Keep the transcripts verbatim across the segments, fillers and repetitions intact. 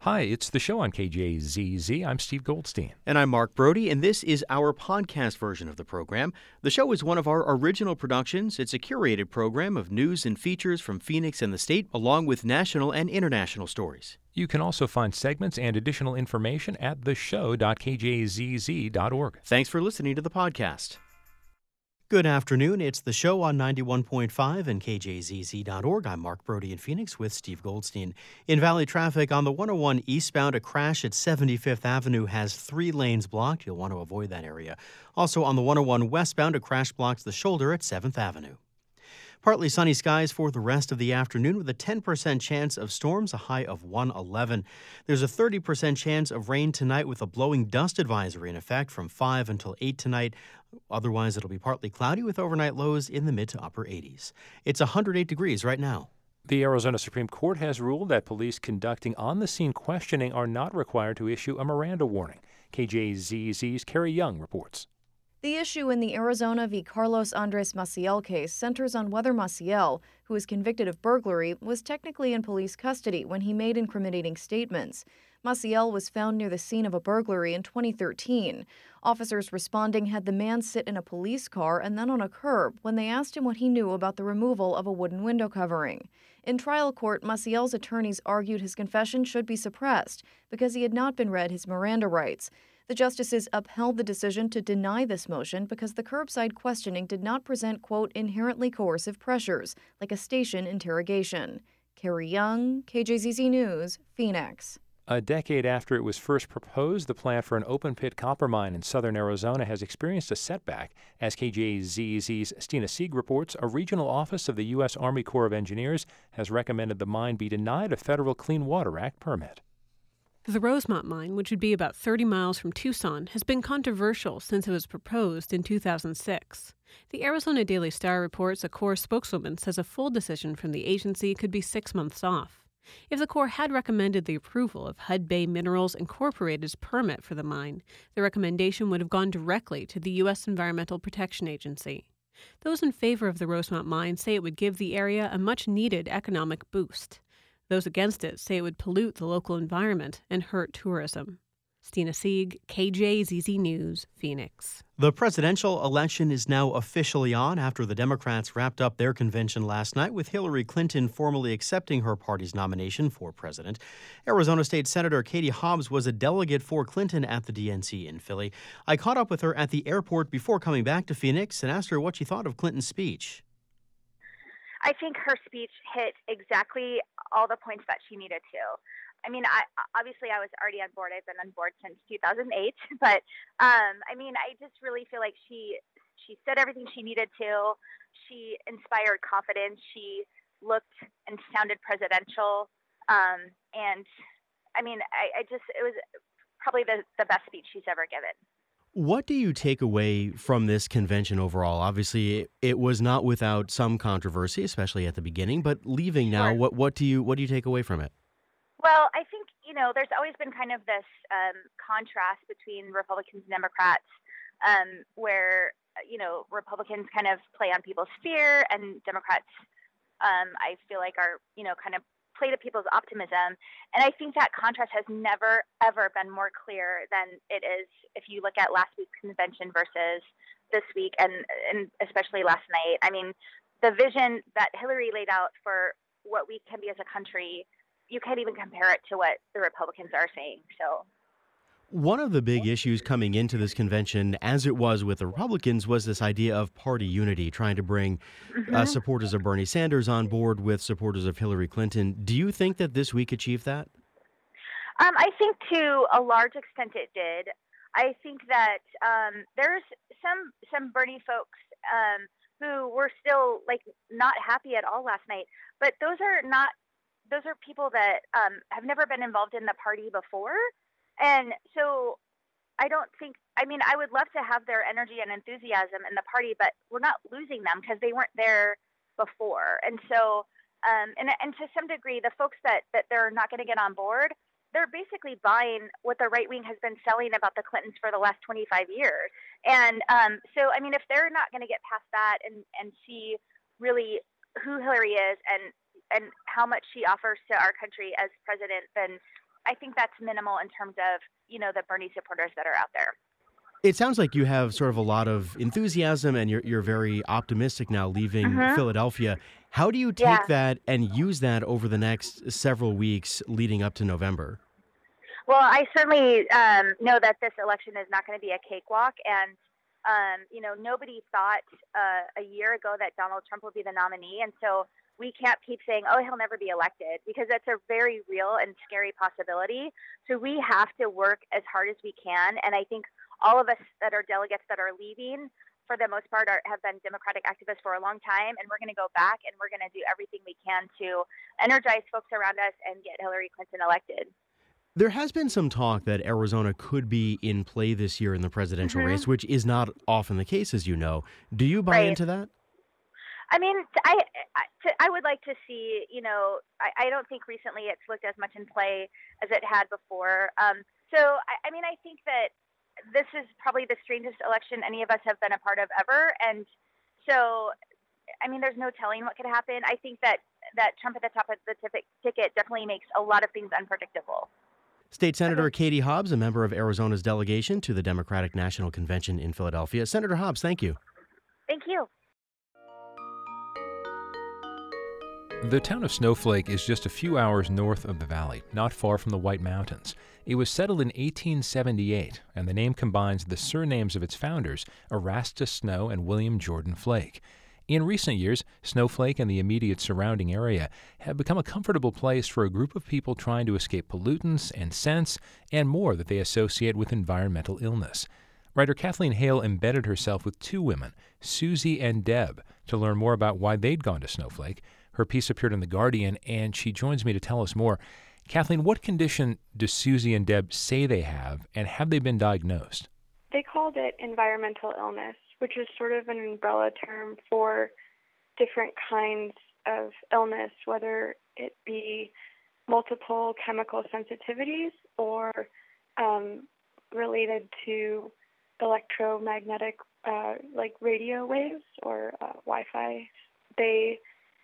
Hi, it's the show on K J Z Z. I'm Steve Goldstein. And I'm Mark Brody, and this is our podcast version of the program. The show is one of our original productions. It's a curated program of news and features from Phoenix and the state, along with national and international stories. You can also find segments and additional information at the show dot k j z z dot org. Thanks for listening to the podcast. Good afternoon. It's the show on ninety-one point five and k j z z dot org. I'm Mark Brody in Phoenix with Steve Goldstein. In Valley traffic on the one oh one eastbound, a crash at seventy-fifth Avenue has three lanes blocked. You'll want to avoid that area. Also on the one oh one westbound, a crash blocks the shoulder at seventh Avenue. Partly sunny skies for the rest of the afternoon with a ten percent chance of storms, a high of one eleven. There's a thirty percent chance of rain tonight with a blowing dust advisory in effect from five until eight tonight. Otherwise, it'll be partly cloudy with overnight lows in the mid to upper eighties. It's one hundred eight degrees right now. The Arizona Supreme Court has ruled that police conducting on-the-scene questioning are not required to issue a Miranda warning. K J Z Z's Carrie Young reports. The issue in the Arizona v. Carlos Andres Maciel case centers on whether Maciel, who was convicted of burglary, was technically in police custody when he made incriminating statements. Maciel was found near the scene of a burglary in twenty thirteen. Officers responding had the man sit in a police car and then on a curb when they asked him what he knew about the removal of a wooden window covering. In trial court, Maciel's attorneys argued his confession should be suppressed because he had not been read his Miranda rights. The justices upheld the decision to deny this motion because the curbside questioning did not present, quote, inherently coercive pressures, like a station interrogation. Carrie Young, K J Z Z News, Phoenix. A decade after it was first proposed, the plan for an open-pit copper mine in southern Arizona has experienced a setback. As K J Z Z's Stina Sieg reports, a regional office of the U S Army Corps of Engineers has recommended the mine be denied a federal Clean Water Act permit. The Rosemont mine, which would be about thirty miles from Tucson, has been controversial since it was proposed in two thousand six. The Arizona Daily Star reports a Corps spokeswoman says a full decision from the agency could be six months off. If the Corps had recommended the approval of Hud Bay Minerals Incorporated's permit for the mine, the recommendation would have gone directly to the U S Environmental Protection Agency. Those in favor of the Rosemont mine say it would give the area a much-needed economic boost. Those against it say it would pollute the local environment and hurt tourism. Stina Sieg, K J Z Z News, Phoenix. The presidential election is now officially on after the Democrats wrapped up their convention last night with Hillary Clinton formally accepting her party's nomination for president. Arizona State Senator Katie Hobbs was a delegate for Clinton at the D N C in Philly. I caught up with her at the airport before coming back to Phoenix and asked her what she thought of Clinton's speech. I think her speech hit exactly all the points that she needed to. I mean, I, obviously I was already on board. I've been on board since two thousand eight. But, um, I mean, I just really feel like she she said everything she needed to. She inspired confidence. She looked and sounded presidential. Um, and, I mean, I, I just, it was probably the, the best speech she's ever given. What do you take away from this convention overall? Obviously, it was not without some controversy, especially at the beginning. But leaving now, Sure. what what do you what do you take away from it? Well, I think, you know, there's always been kind of this um, contrast between Republicans and Democrats um, where, you know, Republicans kind of play on people's fear and Democrats, um, I feel like, are, you know, kind of play to people's optimism. And I think that contrast has never, ever been more clear than it is if you look at last week's convention versus this week and, and especially last night. I mean, the vision that Hillary laid out for what we can be as a country, you can't even compare it to what the Republicans are saying. So one of the big issues coming into this convention, as it was with the Republicans, was this idea of party unity, trying to bring mm-hmm. uh, supporters of Bernie Sanders on board with supporters of Hillary Clinton. Do you think that this week achieved that? Um, I think to a large extent it did. I think that um, there's some some Bernie folks um, who were still like not happy at all last night, but those are not those are people that um, have never been involved in the party before. And so I don't think, I mean, I would love to have their energy and enthusiasm in the party, but we're not losing them because they weren't there before. And so, um, and, and to some degree, the folks that, that they're not going to get on board, they're basically buying what the right wing has been selling about the Clintons for the last twenty-five years. And um, so, I mean, if they're not going to get past that and, and see really who Hillary is and, and how much she offers to our country as president, then I think that's minimal in terms of, you know, the Bernie supporters that are out there. It sounds like you have sort of a lot of enthusiasm and you're you're very optimistic now leaving Mm-hmm. Philadelphia. How do you Yeah. take that and use that over the next several weeks leading up to November? Well, I certainly um, know that this election is not going to be a cakewalk. And, um, you know, nobody thought uh, a year ago that Donald Trump would be the nominee. And so we can't keep saying, oh, he'll never be elected, because that's a very real and scary possibility. So we have to work as hard as we can. And I think all of us that are delegates that are leaving, for the most part, are, have been Democratic activists for a long time. And we're going to go back and we're going to do everything we can to energize folks around us and get Hillary Clinton elected. There has been some talk that Arizona could be in play this year in the presidential Mhm. race, which is not often the case, as you know. Do you buy Right. into that? I mean, t- I I- t- I would like to see, you know, I, I don't think recently it's looked as much in play as it had before. Um, so, I, I mean, I think that this is probably the strangest election any of us have been a part of ever. And so, I mean, there's no telling what could happen. I think that, that Trump at the top of the tif- ticket definitely makes a lot of things unpredictable. State Senator Katie Hobbs, a member of Arizona's delegation to the Democratic National Convention in Philadelphia. Senator Hobbs, thank you. Thank you. The town of Snowflake is just a few hours north of the valley, not far from the White Mountains. It was settled in eighteen seventy-eight, and the name combines the surnames of its founders, Erastus Snow and William Jordan Flake. In recent years, Snowflake and the immediate surrounding area have become a comfortable place for a group of people trying to escape pollutants and scents and more that they associate with environmental illness. Writer Kathleen Hale embedded herself with two women, Susie and Deb, to learn more about why they'd gone to Snowflake. Her piece appeared in The Guardian, and she joins me to tell us more. Kathleen, what condition do Susie and Deb say they have, and have they been diagnosed? They called it environmental illness, which is sort of an umbrella term for different kinds of illness, whether it be multiple chemical sensitivities or um, related to electromagnetic, uh, like radio waves or uh, Wi-Fi. They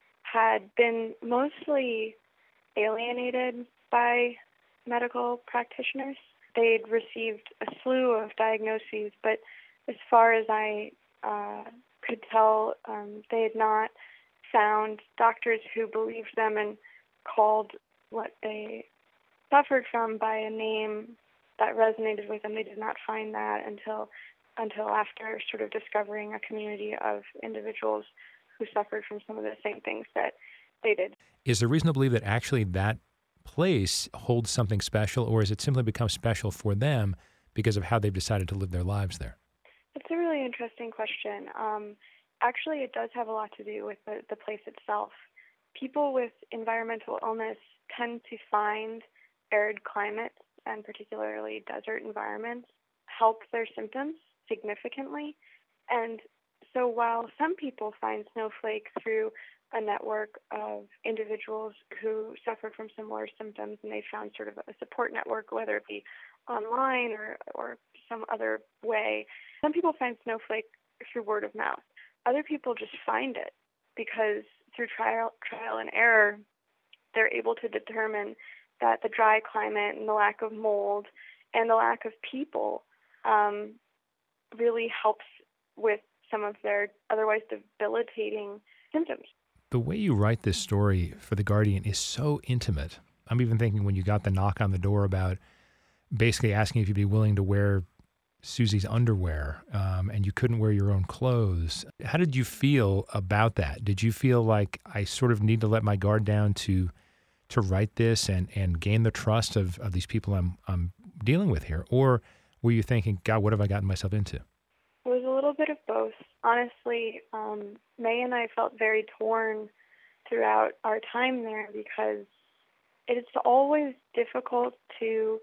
had been mostly alienated by medical practitioners. They'd received a slew of diagnoses, but as far as I uh, could tell, um, they had not found doctors who believed them and called what they suffered from by a name that resonated with them. They did not find that until until after sort of discovering a community of individuals who suffered from some of the same things that they did. Is there reason to believe that actually that place holds something special, or has it simply become special for them because of how they've decided to live their lives there? It's a really interesting question. Um, actually, it does have a lot to do with the, the place itself. People with environmental illness tend to find arid climates, and particularly desert environments, help their symptoms significantly. And so while some people find Snowflake through a network of individuals who suffer from similar symptoms, and they found sort of a support network, whether it be online or, or some other way, some people find Snowflake through word of mouth. Other people just find it because through trial, trial and error, they're able to determine that the dry climate and the lack of mold and the lack of people um, really helps with some of their otherwise debilitating symptoms. The way you write this story for The Guardian is so intimate. I'm even thinking when you got the knock on the door about basically asking if you'd be willing to wear Susie's underwear, um, and you couldn't wear your own clothes. How did you feel about that? Did you feel like I sort of need to let my guard down to to write this and, and gain the trust of, of these people I'm I'm dealing with here? Or were you thinking, God, what have I gotten myself into? It was a little bit of both. Honestly, um, May and I felt very torn throughout our time there because it's always difficult to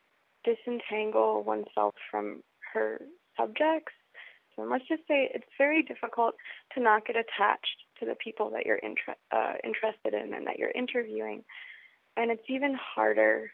disentangle oneself from her subjects. So let's just say it's very difficult to not get attached to the people that you're inter- uh, interested in and that you're interviewing. And it's even harder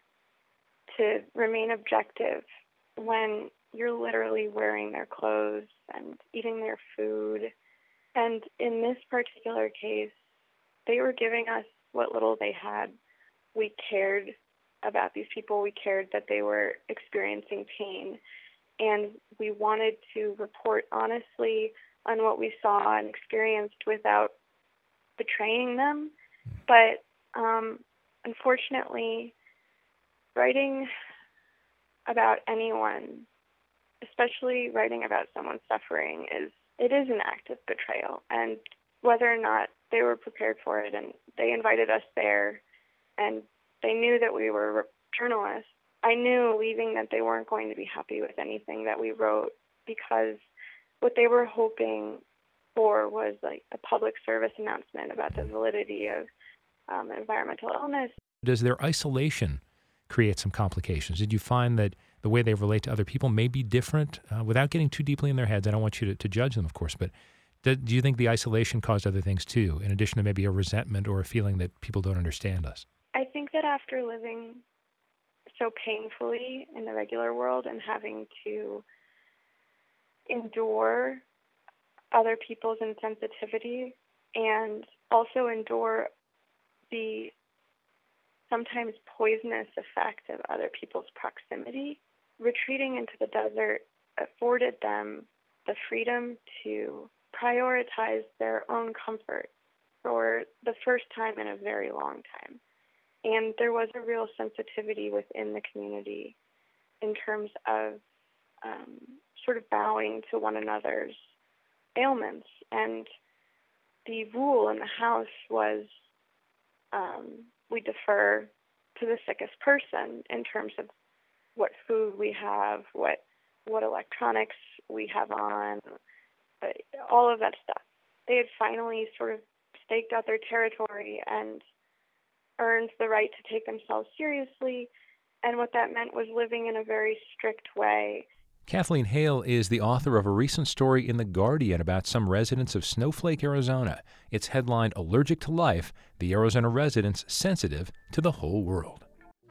to remain objective when you're literally wearing their clothes and eating their food. And in this particular case, they were giving us what little they had. We cared about these people. We cared that they were experiencing pain. And we wanted to report honestly on what we saw and experienced without betraying them. But um, unfortunately, writing about anyone, especially writing about someone suffering, is it is an act of betrayal. And whether or not they were prepared for it, and they invited us there, and they knew that we were journalists, I knew leaving that they weren't going to be happy with anything that we wrote, because what they were hoping for was like a public service announcement about the validity of um, environmental illness. Does their isolation create some complications? Did you find that the way they relate to other people may be different? Uh, without getting too deeply in their heads, I don't want you to, to judge them, of course, but do, do you think the isolation caused other things too, in addition to maybe a resentment or a feeling that people don't understand us? I think that after living so painfully in the regular world and having to endure other people's insensitivity and also endure the sometimes poisonous effect of other people's proximity, retreating into the desert afforded them the freedom to prioritize their own comfort for the first time in a very long time. And there was a real sensitivity within the community in terms of um, sort of bowing to one another's ailments. And the rule in the house was um, we defer to the sickest person in terms of what food we have, what what electronics we have on, all of that stuff. They had finally sort of staked out their territory and earned the right to take themselves seriously, and what that meant was living in a very strict way. Kathleen Hale is the author of a recent story in The Guardian about some residents of Snowflake, Arizona. It's headlined, "Allergic to Life, the Arizona Residents Sensitive to the Whole World."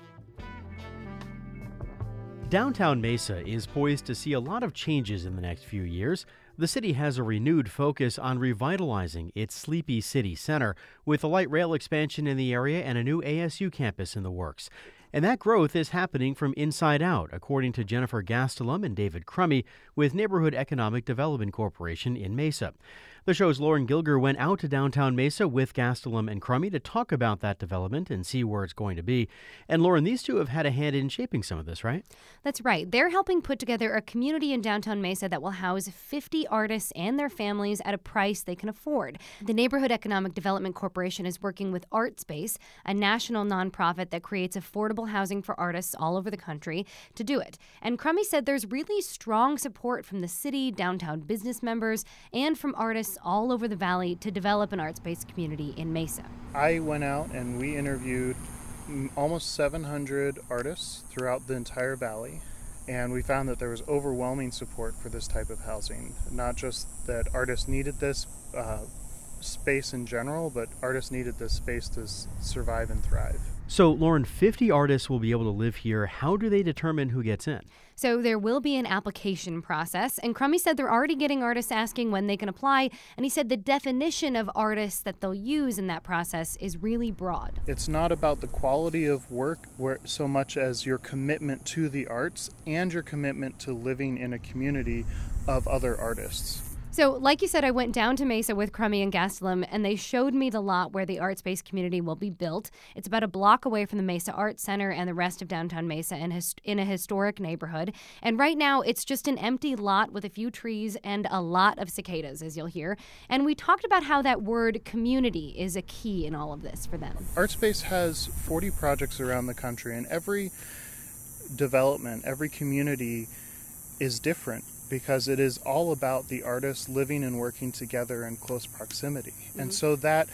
Downtown Mesa is poised to see a lot of changes in the next few years. The city has a renewed focus on revitalizing its sleepy city center, with a light rail expansion in the area and a new A S U campus in the works. And that growth is happening from inside out, according to Jennifer Gastelum and David Crummy with Neighborhood Economic Development Corporation in Mesa. The show's Lauren Gilger went out to downtown Mesa with Gastelum and Crummy to talk about that development and see where it's going to be. And Lauren, these two have had a hand in shaping some of this, right? That's right. They're helping put together a community in downtown Mesa that will house fifty artists and their families at a price they can afford. The Neighborhood Economic Development Corporation is working with ArtSpace, a national nonprofit that creates affordable housing for artists all over the country, to do it. And Crummy said there's really strong support from the city, downtown business members, and from artists all over the valley to develop an arts-based community in Mesa. I went out and we interviewed almost seven hundred artists throughout the entire valley, and we found that there was overwhelming support for this type of housing. Not just that artists needed this uh, space in general, but artists needed this space to s- survive and thrive. So, Lauren, fifty artists will be able to live here. How do they determine who gets in? So there will be an application process, and Crummy said they're already getting artists asking when they can apply, and he said the definition of artists that they'll use in that process is really broad. It's not about the quality of work where, so much as your commitment to the arts and your commitment to living in a community of other artists. So, like you said, I went down to Mesa with Crummy and Gastelum, and they showed me the lot where the arts-based community will be built. It's about a block away from the Mesa Arts Center and the rest of downtown Mesa in, his- in a historic neighborhood. And right now, it's just an empty lot with a few trees and a lot of cicadas, as you'll hear. And we talked about how that word community is a key in all of this for them. ArtSpace has forty projects around the country, and every development, every community is different, because it is all about the artists living and working together in close proximity. Mm-hmm. And so that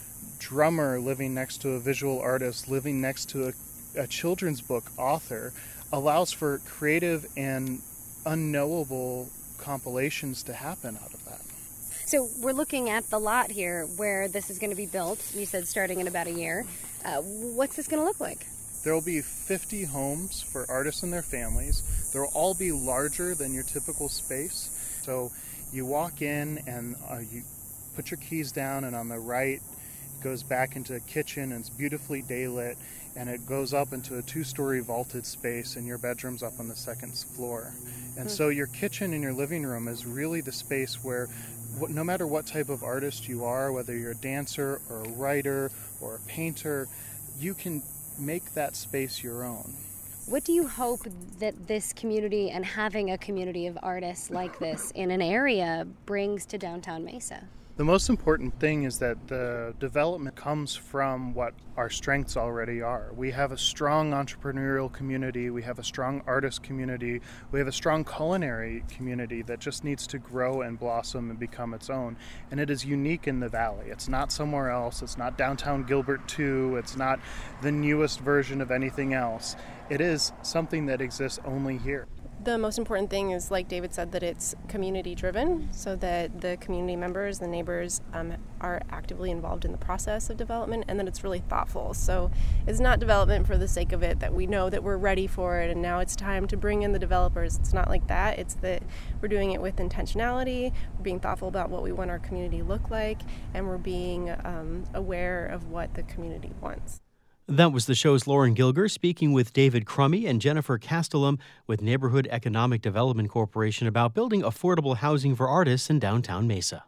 drummer living next to a visual artist, living next to a, a children's book author, allows for creative and unknowable compilations to happen out of that. So we're looking at the lot here where this is going to be built. You said starting in about a year. Uh, what's this going to look like? There will be fifty homes for artists and their families. There will all be larger than your typical space. So you walk in and uh, you put your keys down, and on the right it goes back into a kitchen, and it's beautifully daylit. and it goes up into a two-story vaulted space, and your bedroom's up on the second floor. And so your kitchen in your living room is really the space where what, no matter what type of artist you are, whether you're a dancer or a writer or a painter, you can make that space your own. What do you hope that this community and having a community of artists like this in an area brings to downtown Mesa? The most important thing is that the development comes from what our strengths already are. We have a strong entrepreneurial community, we have a strong artist community, we have a strong culinary community that just needs to grow and blossom and become its own. And it is unique in the Valley. It's not somewhere else. It's not downtown Gilbert two. It's not the newest version of anything else. It is something that exists only here. The most important thing is, like David said, that it's community driven, so that the community members, the neighbors, um, are actively involved in the process of development, and that it's really thoughtful. So it's not development for the sake of it, that we know that we're ready for it and now it's time to bring in the developers. It's not like that. It's that we're doing it with intentionality, we're being thoughtful about what we want our community to look like, and we're being um, aware of what the community wants. That was the show's Lauren Gilger speaking with David Crummy and Jennifer Castellum with Neighborhood Economic Development Corporation about building affordable housing for artists in downtown Mesa.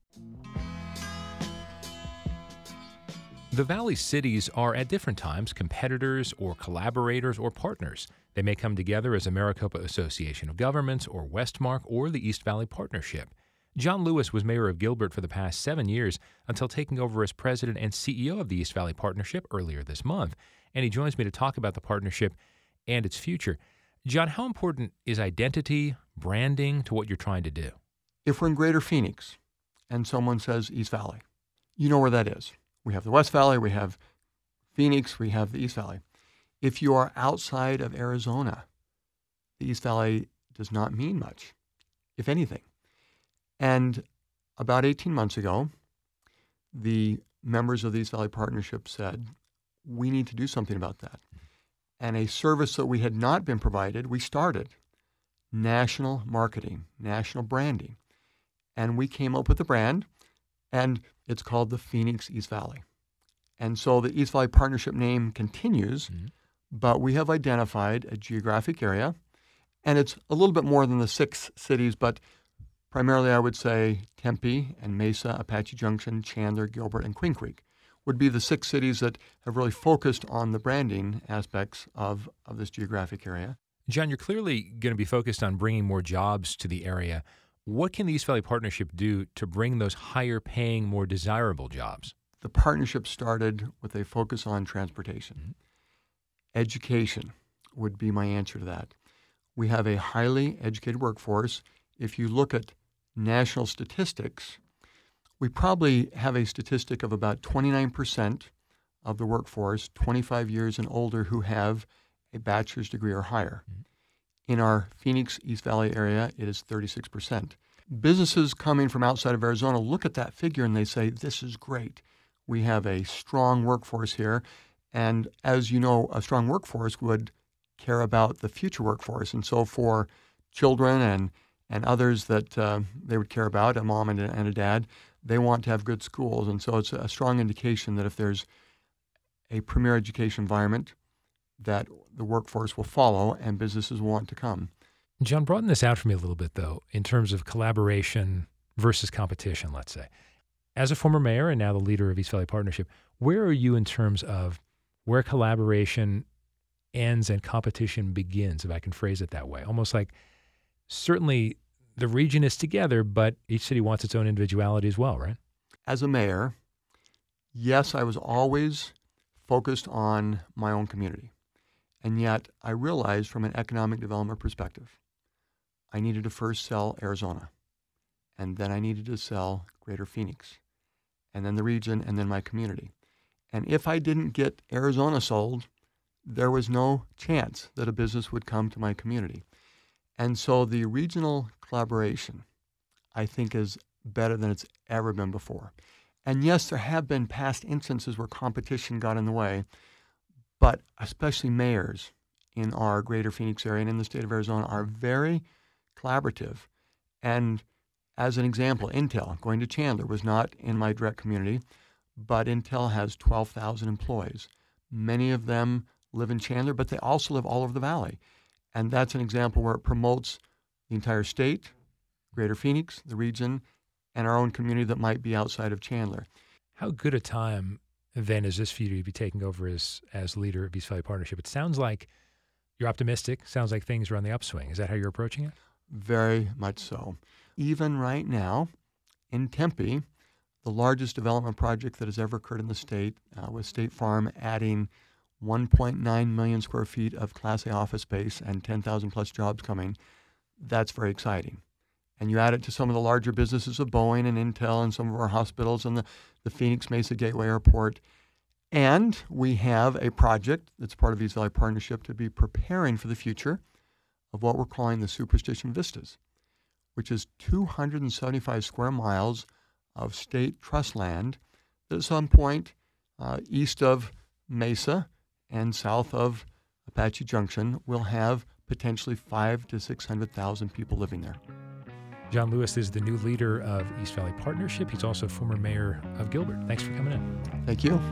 The Valley cities are at different times competitors or collaborators or partners. They may come together as a Maricopa Association of Governments or Westmark or the East Valley Partnership. John Lewis was mayor of Gilbert for the past seven years until taking over as president and C E O of the East Valley Partnership earlier this month. And he joins me to talk about the partnership and its future. John, how important is identity, branding to what you're trying to do? If we're in Greater Phoenix and someone says East Valley, you know where that is. We have the West Valley, we have Phoenix, we have the East Valley. If you are outside of Arizona, the East Valley does not mean much, if anything. And about eighteen months ago, the members of the East Valley Partnership said, we need to do something about that. And a service that we had not been provided, we started national marketing, national branding. And we came up with a brand, and it's called the Phoenix East Valley. And so the East Valley Partnership name continues, mm-hmm. but we have identified a geographic area, and it's a little bit more than the six cities, but primarily, I would say Tempe and Mesa, Apache Junction, Chandler, Gilbert, and Queen Creek would be the six cities that have really focused on the branding aspects of, of this geographic area. John, you're clearly going to be focused on bringing more jobs to the area. What can the East Valley Partnership do to bring those higher-paying, more desirable jobs? The partnership started with a focus on transportation. Mm-hmm. Education would be my answer to that. We have a highly educated workforce. If you look at national statistics, we probably have a statistic of about twenty-nine percent of the workforce, twenty-five years and older, who have a bachelor's degree or higher. Mm-hmm. In our Phoenix East Valley area, it is thirty-six percent. Businesses coming from outside of Arizona look at that figure and they say, this is great. We have a strong workforce here. And as you know, a strong workforce would care about the future workforce. And so for children and and others that uh, they would care about, a mom and a, and a dad, they want to have good schools. And so it's a strong indication that if there's a premier education environment, that the workforce will follow and businesses will want to come. John, broaden this out for me a little bit, though, in terms of collaboration versus competition, let's say. As a former mayor and now the leader of East Valley Partnership, where are you in terms of where collaboration ends and competition begins, if I can phrase it that way? Almost like certainly the region is together, but each city wants its own individuality as well, right? As a mayor, yes, I was always focused on my own community. And yet I realized from an economic development perspective, I needed to first sell Arizona, and then I needed to sell Greater Phoenix, and then the region, and then my community. And if I didn't get Arizona sold, there was no chance that a business would come to my community. And so the regional collaboration, I think, is better than it's ever been before. And yes, there have been past instances where competition got in the way, but especially mayors in our Greater Phoenix area and in the state of Arizona are very collaborative. And as an example, Intel, going to Chandler, was not in my direct community, but Intel has twelve thousand employees. Many of them live in Chandler, but they also live all over the valley. And that's an example where it promotes the entire state, Greater Phoenix, the region, and our own community that might be outside of Chandler. How good a time then is this for you to be taking over as, as leader of East Valley Partnership? It sounds like you're optimistic. Sounds like things are on the upswing. Is that how you're approaching it? Very much so. Even right now, in Tempe, the largest development project that has ever occurred in the state, uh, with State Farm adding one point nine million square feet of Class A office space and ten thousand plus jobs coming, that's very exciting. And you add it to some of the larger businesses of Boeing and Intel and some of our hospitals and the, the Phoenix Mesa Gateway Airport. And we have a project that's part of East Valley Partnership to be preparing for the future of what we're calling the Superstition Vistas, which is two hundred seventy-five square miles of state trust land that at some point uh, east of Mesa and south of Apache Junction will have potentially five to six hundred thousand people living there. John Lewis is the new leader of East Valley Partnership. He's also former mayor of Gilbert. Thanks for coming in. Thank you.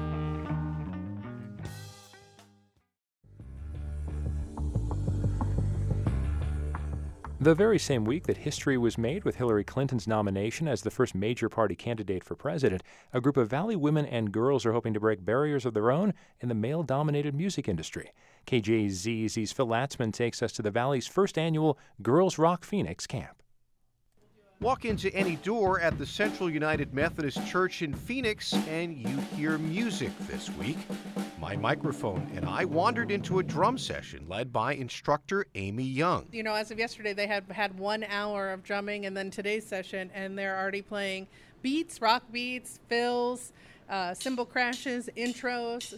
The very same week that history was made with Hillary Clinton's nomination as the first major party candidate for president, a group of Valley women and girls are hoping to break barriers of their own in the male-dominated music industry. K J Z Z's Phil Latzman takes us to the Valley's first annual Girls Rock Phoenix camp. Walk into any door at the Central United Methodist Church in Phoenix and you hear music this week. My microphone and I wandered into a drum session led by instructor Amy Young. You know, as of yesterday, they had had one hour of drumming, and then today's session, and they're already playing beats, rock beats, fills, uh, cymbal crashes, intros.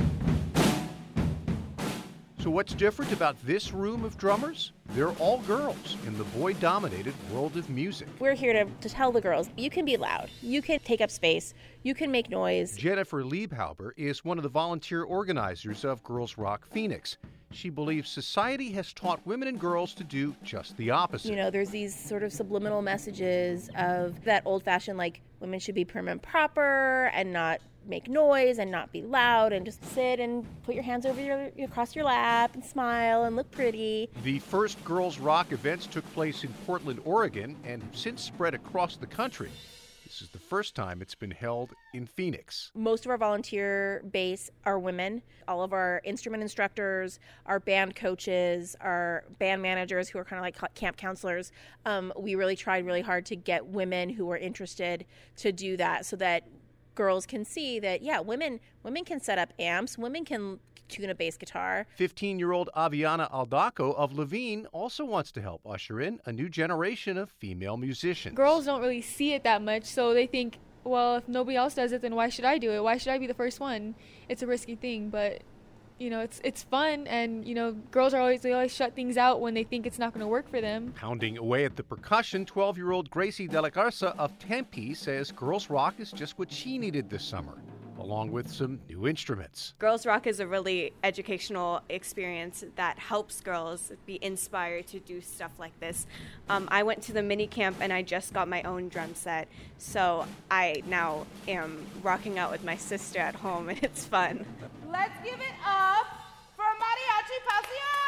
So what's different about this room of drummers? They're all girls in the boy-dominated world of music. We're here to, to tell the girls, you can be loud, you can take up space, you can make noise. Jennifer Liebhauber is one of the volunteer organizers of Girls Rock Phoenix. She believes society has taught women and girls to do just the opposite. You know, there's these sort of subliminal messages of that old-fashioned, like, women should be prim and proper and not make noise and not be loud and just sit and put your hands over your across your lap and smile and look pretty. The first Girls Rock events took place in Portland, Oregon, and have since spread across the country. This is the first time it's been held in Phoenix. Most of our volunteer base are women. All of our instrument instructors, our band coaches, our band managers who are kind of like camp counselors, um, we really tried really hard to get women who were interested to do that so that girls can see that, yeah, women women can set up amps, women can tune a bass guitar. fifteen-year-old Aviana Aldaco of Levine also wants to help usher in a new generation of female musicians. Girls don't really see it that much, so they think, well, if nobody else does it, then why should I do it? Why should I be the first one? It's a risky thing, but you know, it's it's fun, and you know, girls are always they always shut things out when they think it's not going to work for them. Pounding away at the percussion, twelve-year-old Gracie De La Garza of Tempe says Girls Rock is just what she needed this summer, along with some new instruments. Girls Rock is a really educational experience that helps girls be inspired to do stuff like this. Um, I went to the mini camp and I just got my own drum set, so I now am rocking out with my sister at home, and it's fun. Let's give it up for Mariachi Pasión!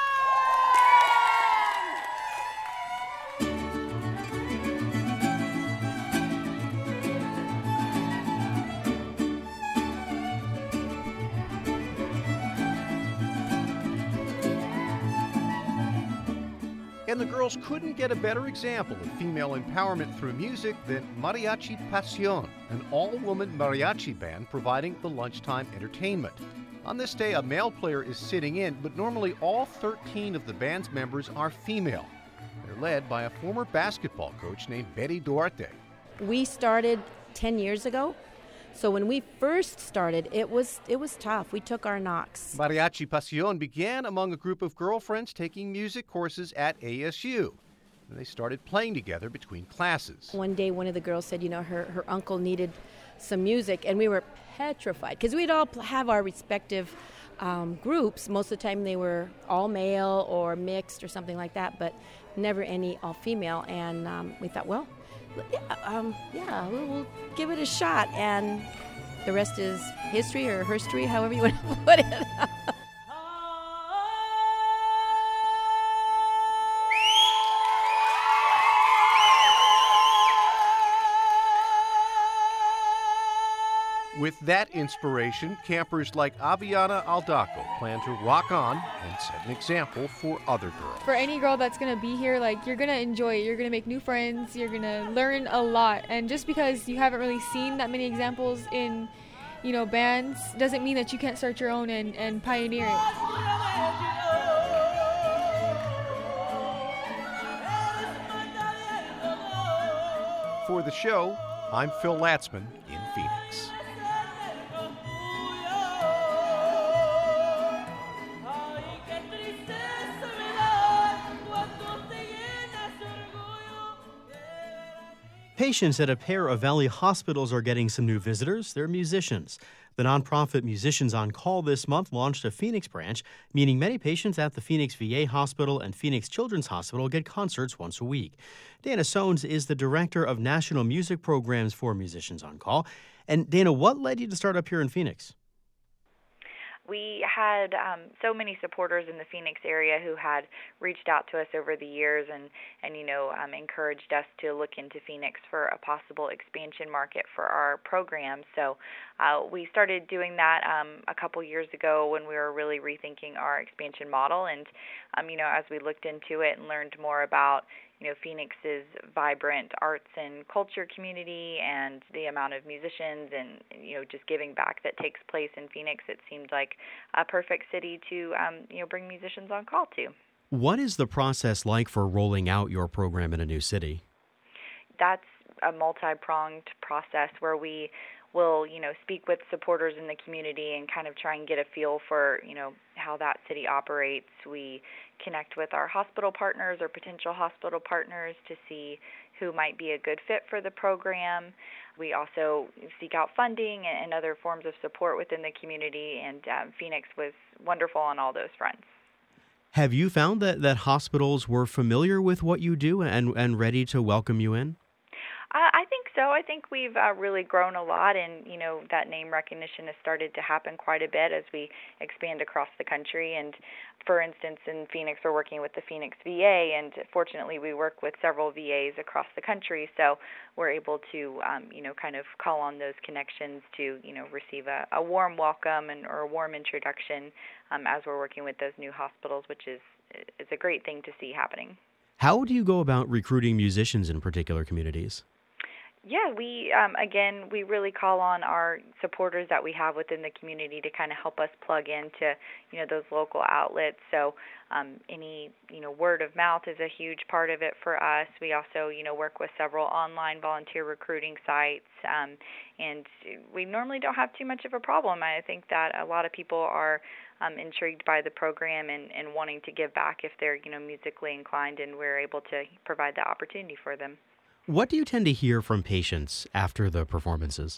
And the girls couldn't get a better example of female empowerment through music than Mariachi Pasión, an all-woman mariachi band providing the lunchtime entertainment. On this day, a male player is sitting in, but normally all thirteen of the band's members are female. They're led by a former basketball coach named Betty Duarte. We started ten years ago, so when we first started, it was it was tough. We took our knocks. Mariachi Pasión began among a group of girlfriends taking music courses at A S U. And they started playing together between classes. One day, one of the girls said, you know, her, her uncle needed some music, and we were petrified because we'd all have our respective um, groups. Most of the time they were all male or mixed or something like that, but never any all female. And um, we thought, well, yeah, um, yeah, we'll, we'll give it a shot. And the rest is history or herstory, however you want to put it. With that inspiration, campers like Aviana Aldaco plan to rock on and set an example for other girls. For any girl that's going to be here, like, you're going to enjoy it. You're going to make new friends. You're going to learn a lot. And just because you haven't really seen that many examples in, you know, bands doesn't mean that you can't start your own and, and pioneer it. For the show, I'm Phil Latzman in Phoenix. Patients at a pair of Valley hospitals are getting some new visitors. They're musicians. The nonprofit Musicians on Call this month launched a Phoenix branch, meaning many patients at the Phoenix V A Hospital and Phoenix Children's Hospital get concerts once a week. Dana Sones is the director of national music programs for Musicians on Call. And Dana, what led you to start up here in Phoenix? We had um, so many supporters in the Phoenix area who had reached out to us over the years and, and you know, um, encouraged us to look into Phoenix for a possible expansion market for our program. So uh, we started doing that um, a couple years ago when we were really rethinking our expansion model. And, um, you know, as we looked into it and learned more about you know, Phoenix's vibrant arts and culture community and the amount of musicians and, you know, just giving back that takes place in Phoenix, it seemed like a perfect city to, um, you know, bring Musicians on Call to. What is the process like for rolling out your program in a new city? That's a multi-pronged process where we will, you know, speak with supporters in the community and kind of try and get a feel for, you know, how that city operates. We connect with our hospital partners or potential hospital partners to see who might be a good fit for the program. We also seek out funding and other forms of support within the community, and um, Phoenix was wonderful on all those fronts. Have you found that, that hospitals were familiar with what you do and, and ready to welcome you in? Uh, I think so. I think we've uh, really grown a lot, and you know that name recognition has started to happen quite a bit as we expand across the country. And for instance, in Phoenix, we're working with the Phoenix V A, and fortunately, we work with several V As across the country, so we're able to, um, you know, kind of call on those connections to, you know, receive a, a warm welcome and or a warm introduction um, as we're working with those new hospitals, which is is a great thing to see happening. How do you go about recruiting musicians in particular communities? Yeah, we, um, again, we really call on our supporters that we have within the community to kind of help us plug into, you know, those local outlets. So um, any, you know, word of mouth is a huge part of it for us. We also, you know, work with several online volunteer recruiting sites, um, and we normally don't have too much of a problem. I think that a lot of people are um, intrigued by the program and, and wanting to give back if they're, you know, musically inclined, and we're able to provide that opportunity for them. What do you tend to hear from patients after the performances?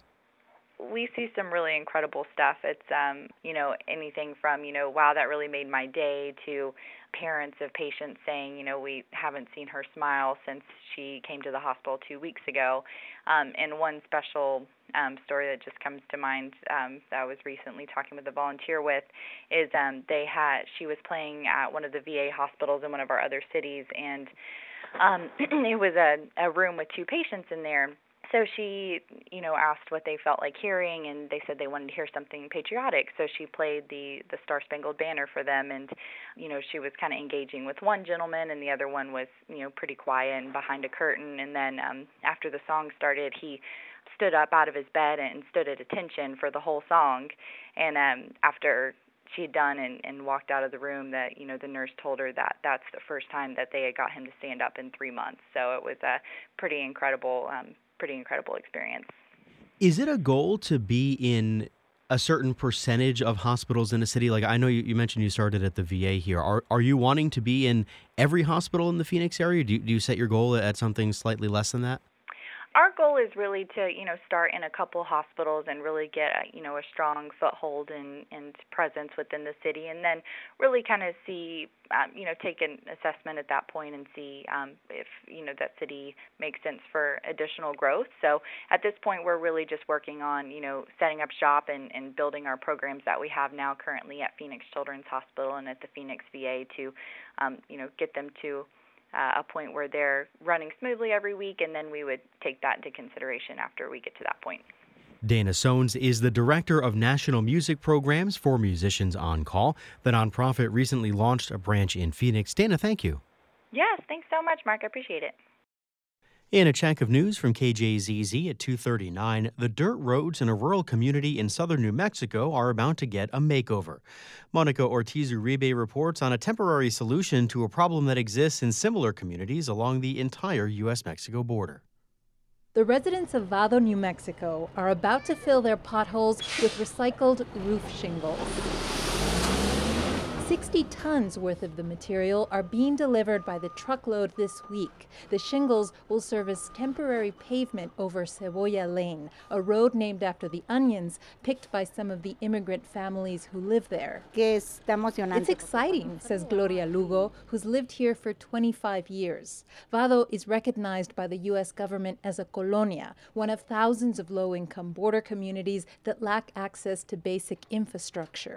We see some really incredible stuff. It's, um, you know, anything from, you know, wow, that really made my day, to parents of patients saying, you know, we haven't seen her smile since she came to the hospital two weeks ago. Um, and one special um, story that just comes to mind um, that I was recently talking with a volunteer with is um, they had, she was playing at one of the V A hospitals in one of our other cities, and Um, it was a, a room with two patients in there. So she, you know, asked what they felt like hearing, and they said they wanted to hear something patriotic. So she played the, the Star-Spangled Banner for them, and, you know, she was kind of engaging with one gentleman, and the other one was, you know, pretty quiet and behind a curtain. And then um, after the song started, he stood up out of his bed and stood at attention for the whole song. And um, after she had done and, and walked out of the room, that, you know, the nurse told her that that's the first time that they had got him to stand up in three months. So it was a pretty incredible, um, pretty incredible experience. Is it a goal to be in a certain percentage of hospitals in a city? Like, I know you, you mentioned you started at the V A here. Are are you wanting to be in every hospital in the Phoenix area? Do you, do you set your goal at something slightly less than that? our goal is really to, you know, start in a couple hospitals and really get, a, you know, a strong foothold and, and presence within the city, and then really kind of see, um, you know, take an assessment at that point and see um, if, you know, that city makes sense for additional growth. So at this point, we're really just working on, you know, setting up shop and, and building our programs that we have now currently at Phoenix Children's Hospital and at the Phoenix V A to, um, you know, get them to Uh, a point where they're running smoothly every week, and then we would take that into consideration after we get to that point. Dana Sones is the Director of National Music Programs for Musicians on Call. The nonprofit recently launched a branch in Phoenix. Dana, thank you. Yes, thanks so much, Mark. I appreciate it. In a check of news from K J Z Z at two thirty-nine, the dirt roads in a rural community in southern New Mexico are about to get a makeover. Monica Ortiz-Uribe reports on a temporary solution to a problem that exists in similar communities along the entire U S Mexico border. The residents of Vado, New Mexico are about to fill their potholes with recycled roof shingles. sixty tons worth of the material are being delivered by the truckload this week. The shingles will serve as temporary pavement over Cebolla Lane, a road named after the onions picked by some of the immigrant families who live there. It's exciting, says Gloria Lugo, who's lived here for twenty-five years. Vado is recognized by the U S government as a colonia, one of thousands of low-income border communities that lack access to basic infrastructure.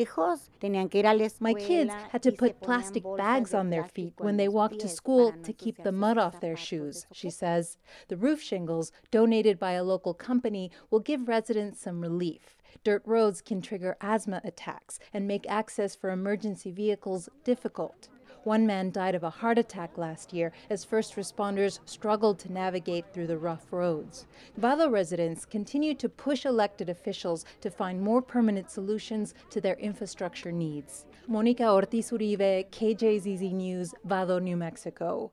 My kids had to put plastic bags on their feet when they walked to school to keep the mud off their shoes, she says. The roof shingles, donated by a local company, will give residents some relief. Dirt roads can trigger asthma attacks and make access for emergency vehicles difficult. One man died of a heart attack last year as first responders struggled to navigate through the rough roads. Vado residents continue to push elected officials to find more permanent solutions to their infrastructure needs. Monica Ortiz-Uribe, K J Z Z News, Vado, New Mexico.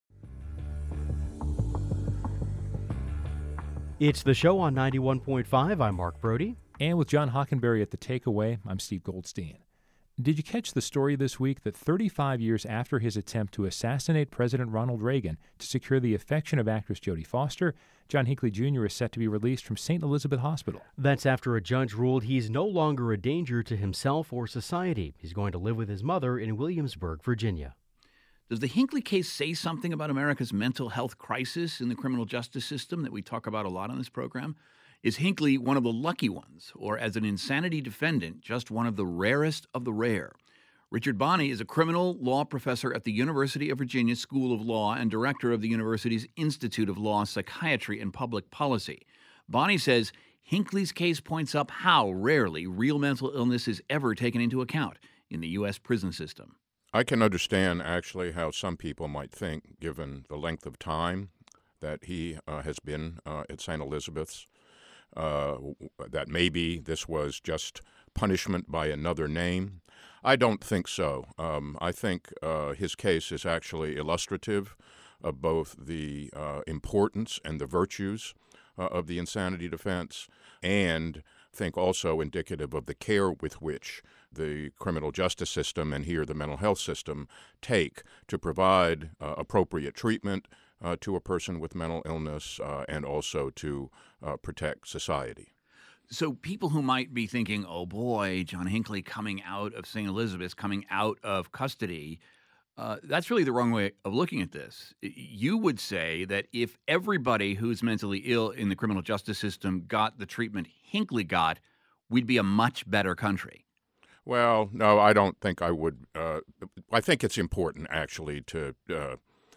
It's the show on ninety-one point five. I'm Mark Brody. And with John Hockenberry at the Takeaway, I'm Steve Goldstein. Did you catch the story this week that thirty-five years after his attempt to assassinate President Ronald Reagan to secure the affection of actress Jodie Foster, John Hinckley Junior is set to be released from Saint Elizabeth Hospital? That's after a judge ruled he's no longer a danger to himself or society. He's going to live with his mother in Williamsburg, Virginia. Does the Hinckley case say something about America's mental health crisis in the criminal justice system that we talk about a lot on this program? Is Hinckley one of the lucky ones, or as an insanity defendant, just one of the rarest of the rare? Richard Bonney is a criminal law professor at the University of Virginia School of Law and director of the university's Institute of Law, Psychiatry, and Public Policy. Bonney says Hinckley's case points up how rarely real mental illness is ever taken into account in the U S prison system. I can understand, actually, how some people might think, given the length of time that he uh, has been uh, at Saint Elizabeth's, Uh, that maybe this was just punishment by another name. I don't think so. Um, I think uh, his case is actually illustrative of both the uh, importance and the virtues uh, of the insanity defense, and I think also indicative of the care with which the criminal justice system, and here the mental health system, take to provide uh, appropriate treatment Uh, to a person with mental illness uh, and also to uh, protect society. So people who might be thinking, oh boy, John Hinckley coming out of Saint Elizabeth's, coming out of custody, uh, that's really the wrong way of looking at this. You would say that if everybody who's mentally ill in the criminal justice system got the treatment Hinckley got, we'd be a much better country. Well, no, I don't think I would. Uh, I think it's important, actually, to uh,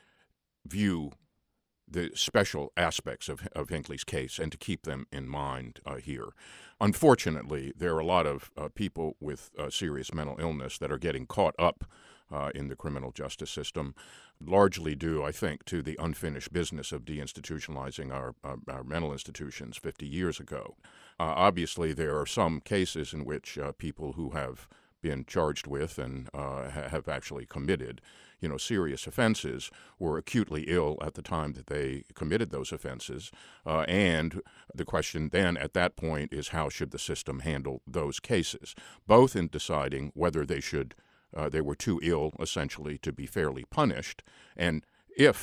view the special aspects of, of Hinckley's case and to keep them in mind uh, here. Unfortunately, there are a lot of uh, people with uh, serious mental illness that are getting caught up uh, in the criminal justice system, largely due, I think, to the unfinished business of deinstitutionalizing our, our, our mental institutions fifty years ago. Uh, obviously, there are some cases in which uh, people who have been charged with and uh, ha- have actually committed, you know, serious offenses were acutely ill at the time that they committed those offenses. Uh, and the question then at that point is, how should the system handle those cases, both in deciding whether they should, uh, they were too ill essentially to be fairly punished, and if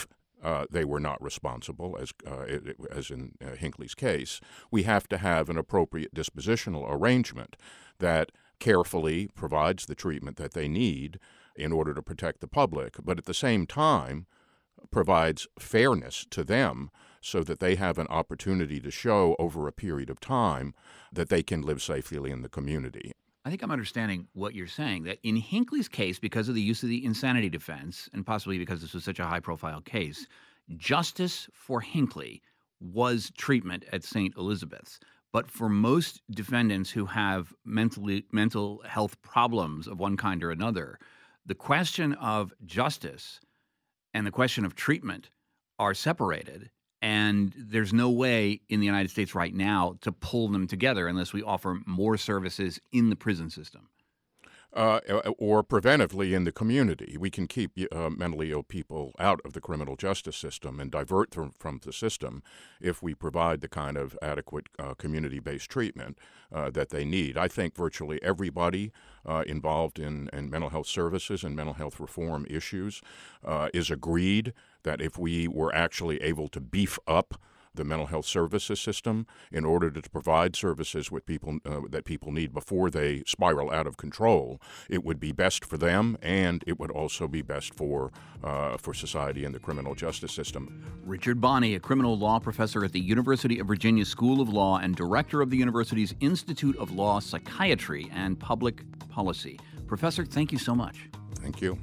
uh, they were not responsible, as uh, it, as in uh, Hinckley's case. We have to have an appropriate dispositional arrangement that carefully provides the treatment that they need in order to protect the public, but at the same time provides fairness to them so that they have an opportunity to show over a period of time that they can live safely in the community. I think I'm understanding what you're saying, that in Hinckley's case, because of the use of the insanity defense, and possibly because this was such a high-profile case, justice for Hinckley was treatment at Saint Elizabeth's. But for most defendants who have mentally, mental health problems of one kind or another, the question of justice and the question of treatment are separated, and there's no way in the United States right now to pull them together unless we offer more services in the prison system. Uh, or preventively in the community. We can keep uh, mentally ill people out of the criminal justice system and divert them from the system if we provide the kind of adequate uh, community-based treatment uh, that they need. I think virtually everybody uh, involved in, in mental health services and mental health reform issues uh, is agreed that if we were actually able to beef up the mental health services system in order to provide services with people uh, that people need before they spiral out of control, it would be best for them, and it would also be best for uh, for society and the criminal justice system. Richard Bonney, a criminal law professor at the University of Virginia School of Law and director of the university's Institute of Law Psychiatry and Public Policy. Professor, thank you so much. Thank you.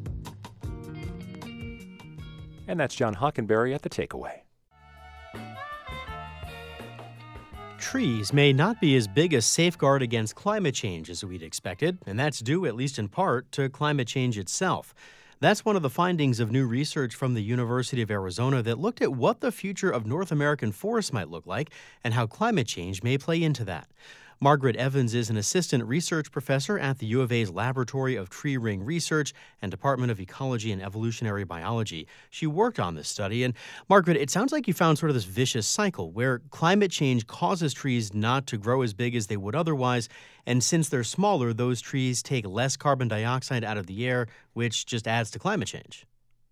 And that's John Hockenberry at The Takeaway. Trees may not be as big a safeguard against climate change as we'd expected, and that's due, at least in part, to climate change itself. That's one of the findings of new research from the University of Arizona that looked at what the future of North American forests might look like and how climate change may play into that. Margaret Evans is an assistant research professor at the U of A's Laboratory of Tree Ring Research and Department of Ecology and Evolutionary Biology. She worked on this study. And Margaret, it sounds like you found sort of this vicious cycle where climate change causes trees not to grow as big as they would otherwise. And since they're smaller, those trees take less carbon dioxide out of the air, which just adds to climate change.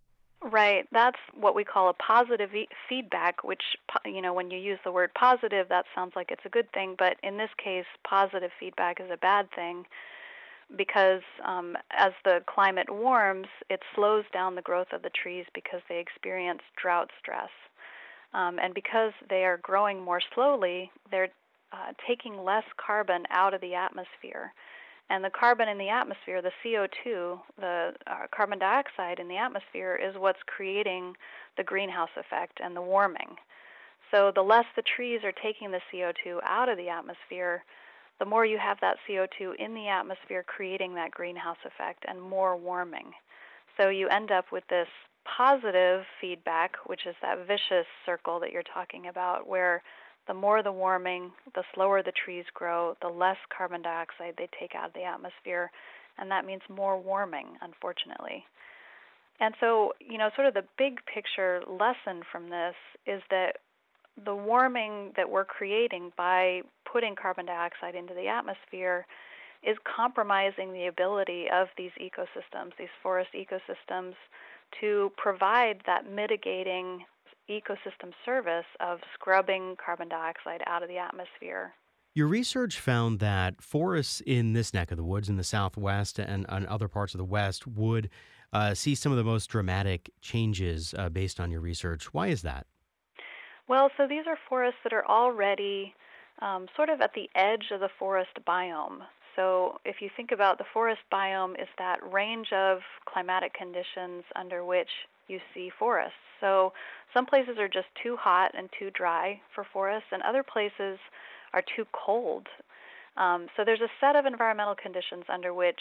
Right. That's what we call a positive e- feedback, which, you know, when you use the word positive, that sounds like it's a good thing. But in this case, positive feedback is a bad thing because um, as the climate warms, it slows down the growth of the trees because they experience drought stress. Um, and because they are growing more slowly, they're uh, taking less carbon out of the atmosphere. And the carbon in the atmosphere, the C O two, the uh, carbon dioxide in the atmosphere, is what's creating the greenhouse effect and the warming. So the less the trees are taking the C O two out of the atmosphere, the more you have that C O two in the atmosphere creating that greenhouse effect and more warming. So you end up with this positive feedback, which is that vicious circle that you're talking about, where the more the warming, the slower the trees grow, the less carbon dioxide they take out of the atmosphere, and that means more warming, unfortunately. And so, you know, sort of the big picture lesson from this is that the warming that we're creating by putting carbon dioxide into the atmosphere is compromising the ability of these ecosystems, these forest ecosystems, to provide that mitigating ecosystem service of scrubbing carbon dioxide out of the atmosphere. Your research found that forests in this neck of the woods in the Southwest and, and other parts of the West would uh, see some of the most dramatic changes uh, based on your research. Why is that? Well, so these are forests that are already um, sort of at the edge of the forest biome. So if you think about the forest biome is that range of climatic conditions under which you see forests. So some places are just too hot and too dry for forests, and other places are too cold. Um, so there's a set of environmental conditions under which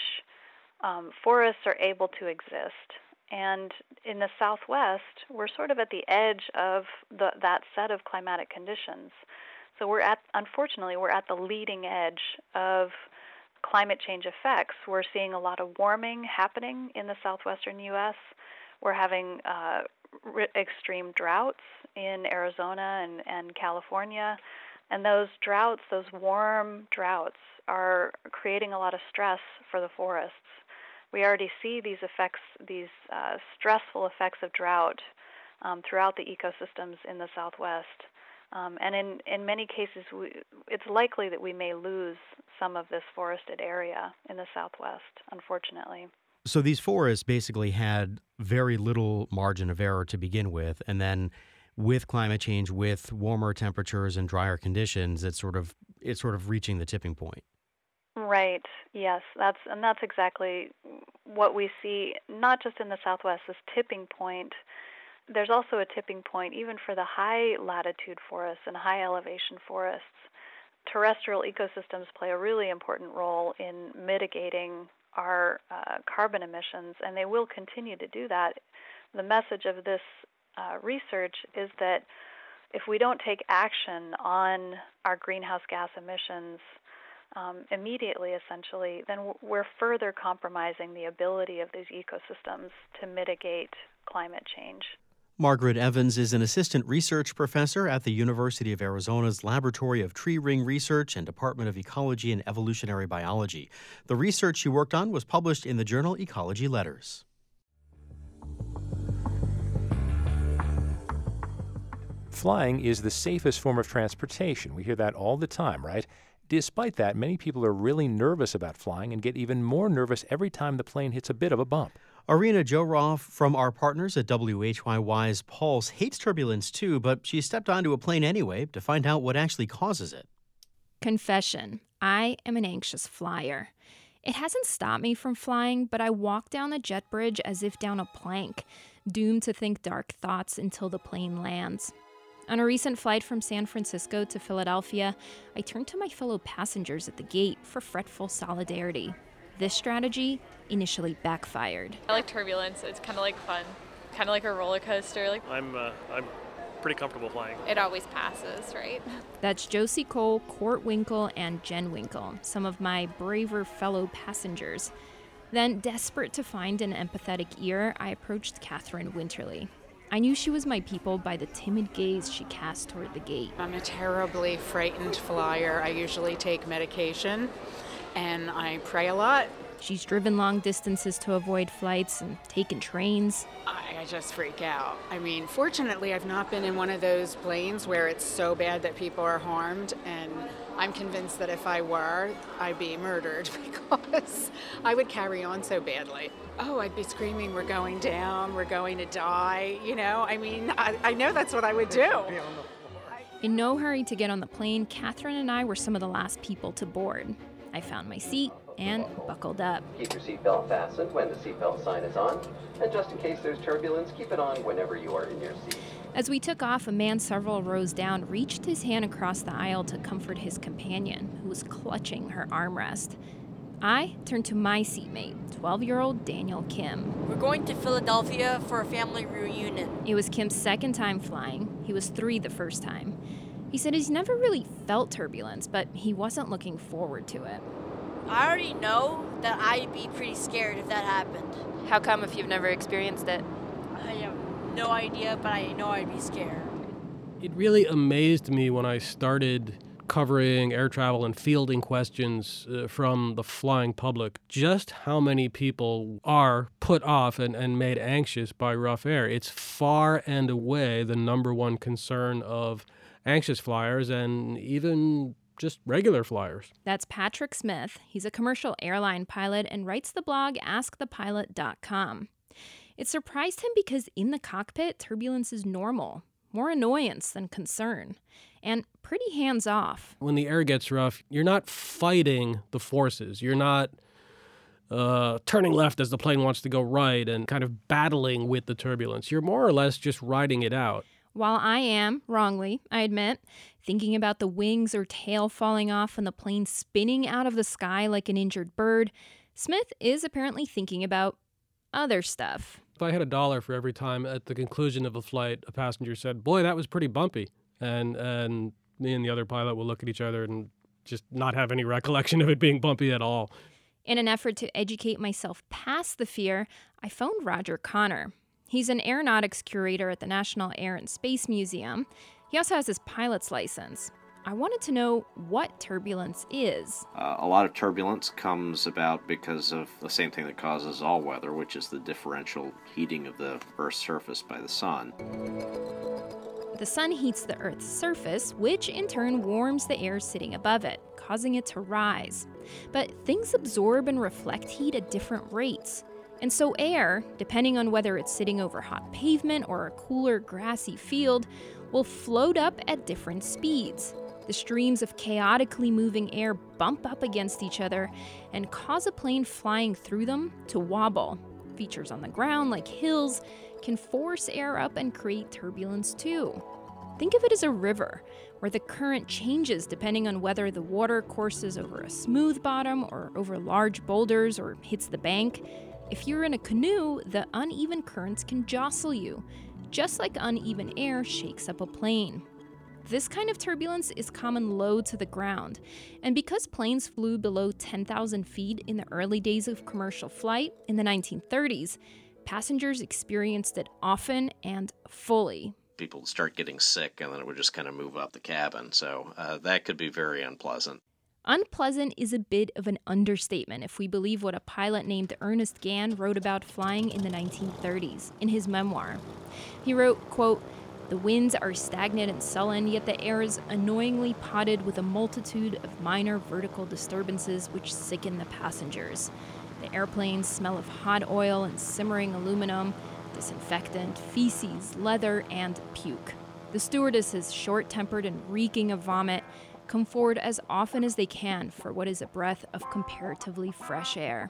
um, forests are able to exist. And in the Southwest, we're sort of at the edge of the, that set of climatic conditions. So we're at, unfortunately, we're at the leading edge of climate change effects. We're seeing a lot of warming happening in the southwestern U S We're having uh, r- extreme droughts in Arizona and, and California. And those droughts, those warm droughts, are creating a lot of stress for the forests. We already see these effects, these uh, stressful effects of drought um, throughout the ecosystems in the Southwest. Um, and in, in many cases, we, it's likely that we may lose some of this forested area in the Southwest, unfortunately. So these forests basically had very little margin of error to begin with, and then with climate change, with warmer temperatures and drier conditions, it's sort of it's sort of reaching the tipping point. Right. Yes, that's and that's exactly what we see. Not just in the Southwest, this tipping point. There's also a tipping point even for the high latitude forests and high elevation forests. Terrestrial ecosystems play a really important role in mitigating our uh, carbon emissions, and they will continue to do that. The message of this uh, research is that if we don't take action on our greenhouse gas emissions um, immediately, essentially, then we're further compromising the ability of these ecosystems to mitigate climate change. Margaret Evans is an assistant research professor at the University of Arizona's Laboratory of Tree Ring Research and Department of Ecology and Evolutionary Biology. The research she worked on was published in the journal Ecology Letters. Flying is the safest form of transportation. We hear that all the time, right? Despite that, many people are really nervous about flying and get even more nervous every time the plane hits a bit of a bump. Arina Joroff from our partners at W H Y Y's Pulse hates turbulence too, but she stepped onto a plane anyway to find out what actually causes it. Confession, I am an anxious flyer. It hasn't stopped me from flying, but I walk down the jet bridge as if down a plank, doomed to think dark thoughts until the plane lands. On a recent flight from San Francisco to Philadelphia, I turned to my fellow passengers at the gate for fretful solidarity. This strategy initially backfired. I like turbulence. It's kind of like fun, kind of like a roller coaster. Like I'm, uh, I'm pretty comfortable flying. It always passes, right? That's Josie Cole, Court Winkle, and Jen Winkle, some of my braver fellow passengers. Then, desperate to find an empathetic ear, I approached Catherine Winterly. I knew she was my people by the timid gaze she cast toward the gate. I'm a terribly frightened flyer. I usually take medication, and I pray a lot. She's driven long distances to avoid flights and taken trains. I, I just freak out. I mean, fortunately, I've not been in one of those planes where it's so bad that people are harmed, and I'm convinced that if I were, I'd be murdered because I would carry on so badly. Oh, I'd be screaming, we're going down, we're going to die, you know? I mean, I, I know that's what I would do. In no hurry to get on the plane, Catherine and I were some of the last people to board. I found my seat and buckled up. Keep your seatbelt fastened when the seatbelt sign is on, and just in case there's turbulence, keep it on whenever you are in your seat. As we took off, a man several rows down reached his hand across the aisle to comfort his companion, who was clutching her armrest. I turned to my seatmate, twelve-year-old Daniel Kim. We're going to Philadelphia for a family reunion. It was Kim's second time flying. He was three the first time. He said he's never really felt turbulence, but he wasn't looking forward to it. I already know that I'd be pretty scared if that happened. How come if you've never experienced it? I have no idea, but I know I'd be scared. It really amazed me when I started covering air travel and fielding questions uh, from the flying public, just how many people are put off and, and made anxious by rough air. It's far and away the number one concern of anxious flyers and even just regular flyers. That's Patrick Smith. He's a commercial airline pilot and writes the blog ask the pilot dot com. It surprised him because in the cockpit, turbulence is normal, more annoyance than concern, and pretty hands-off. When the air gets rough, you're not fighting the forces. You're not uh, turning left as the plane wants to go right and kind of battling with the turbulence. You're more or less just riding it out. While I am, wrongly, I admit, thinking about the wings or tail falling off and the plane spinning out of the sky like an injured bird, Smith is apparently thinking about other stuff. If I had a dollar for every time at the conclusion of a flight, a passenger said, boy, that was pretty bumpy. And and me and the other pilot will look at each other and just not have any recollection of it being bumpy at all. In an effort to educate myself past the fear, I phoned Roger Connor. He's an aeronautics curator at the National Air and Space Museum. He also has his pilot's license. I wanted to know what turbulence is. Uh, a lot of turbulence comes about because of the same thing that causes all weather, which is the differential heating of the Earth's surface by the sun. The sun heats the Earth's surface, which in turn warms the air sitting above it, causing it to rise. But things absorb and reflect heat at different rates. And so air, depending on whether it's sitting over hot pavement or a cooler, grassy field, will float up at different speeds. The streams of chaotically moving air bump up against each other and cause a plane flying through them to wobble. Features on the ground, like hills, can force air up and create turbulence too. Think of it as a river, where the current changes depending on whether the water courses over a smooth bottom or over large boulders or hits the bank. If you're in a canoe, the uneven currents can jostle you, just like uneven air shakes up a plane. This kind of turbulence is common low to the ground, and because planes flew below ten thousand feet in the early days of commercial flight in the nineteen thirties, passengers experienced it often and fully. People would start getting sick, and then it would just kind of move up the cabin, so uh, that could be very unpleasant. Unpleasant is a bit of an understatement if we believe what a pilot named Ernest Gann wrote about flying in the nineteen thirties in his memoir. He wrote, quote, "The winds are stagnant and sullen, yet the air is annoyingly potted with a multitude of minor vertical disturbances which sicken the passengers. The airplanes smell of hot oil and simmering aluminum, disinfectant, feces, leather, and puke. The stewardesses, short-tempered and reeking of vomit, come forward as often as they can for what is a breath of comparatively fresh air."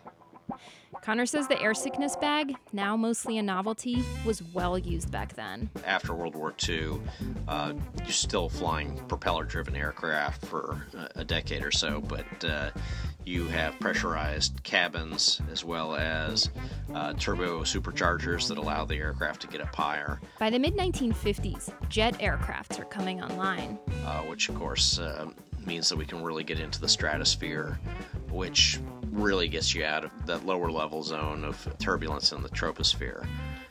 Connor says the air sickness bag, now mostly a novelty, was well used back then. After World War Two, uh, you're still flying propeller-driven aircraft for a decade or so, but uh, you have pressurized cabins as well as uh, turbo superchargers that allow the aircraft to get up higher. By the mid nineteen fifties, jet aircrafts are coming online. Uh, which, of course, uh, means that we can really get into the stratosphere, which really gets you out of that lower level zone of turbulence in the troposphere.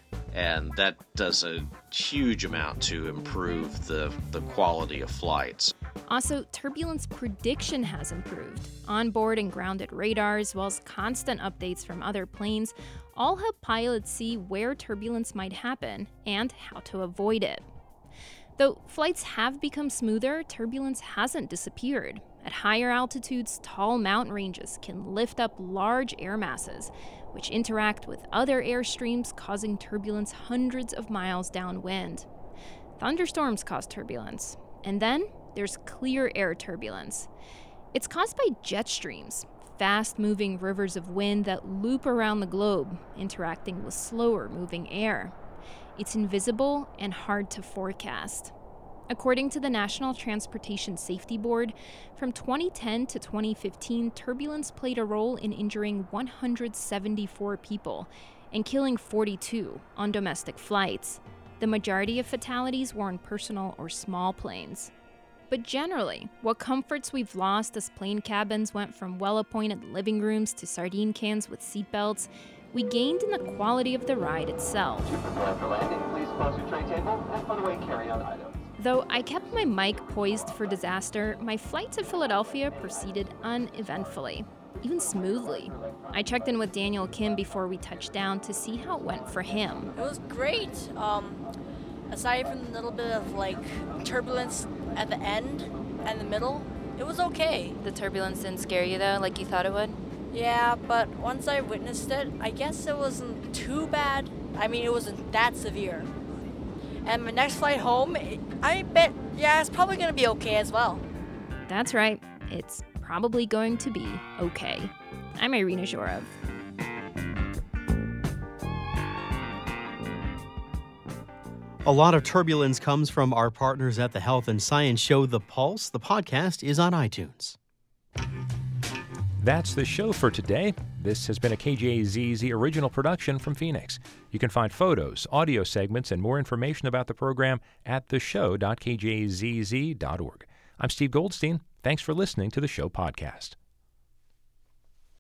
And that does a huge amount to improve the, the quality of flights. Also, turbulence prediction has improved. Onboard and grounded radars, as well as constant updates from other planes, all help pilots see where turbulence might happen and how to avoid it. Though flights have become smoother, turbulence hasn't disappeared. At higher altitudes, tall mountain ranges can lift up large air masses, which interact with other air streams, causing turbulence hundreds of miles downwind. Thunderstorms cause turbulence. And then there's clear air turbulence. It's caused by jet streams, fast-moving rivers of wind that loop around the globe, interacting with slower-moving air. It's invisible and hard to forecast. According to the National Transportation Safety Board, from twenty ten to twenty fifteen, turbulence played a role in injuring one hundred seventy-four people and killing forty-two on domestic flights. The majority of fatalities were on personal or small planes. But generally, what comforts we've lost as plane cabins went from well-appointed living rooms to sardine cans with seatbelts, we gained in the quality of the ride itself. To prepare for landing, please close your tray table and put away carry-on items. Though I kept my mic poised for disaster, my flight to Philadelphia proceeded uneventfully, even smoothly. I checked in with Daniel Kim before we touched down to see how it went for him. It was great. Um, aside from a little bit of like turbulence at the end and the middle, it was okay. The turbulence didn't scare you though, like you thought it would? Yeah, but once I witnessed it, I guess it wasn't too bad. I mean, it wasn't that severe. And my next flight home, I bet, yeah, it's probably going to be okay as well. That's right. It's probably going to be okay. I'm Irina Zhorov. A lot of turbulence comes from our partners at the health and science show The Pulse. The podcast is on iTunes. That's the show for today. This has been a K J Z Z original production from Phoenix. You can find photos, audio segments, and more information about the program at the show dot k j z z dot org. I'm Steve Goldstein. Thanks for listening to the show podcast.